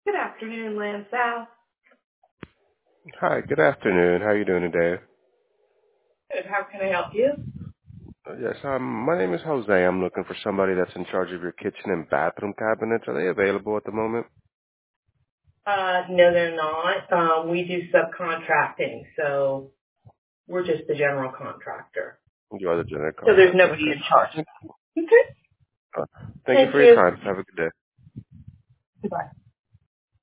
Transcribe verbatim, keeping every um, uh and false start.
Good afternoon, Land South. Hi, good afternoon. How are you doing today? Good. How can I help you? Uh, Yes, um, my name is Jose. I'm looking for somebody that's in charge of your kitchen and bathroom cabinets. Are they available at the moment? Uh, no, they're not. Um, we do subcontracting, so we're just the general contractor. You are the general So there's contractor. nobody Okay. in charge. Okay. Uh, Thank you Thank for your you. time. Have a good day. Goodbye.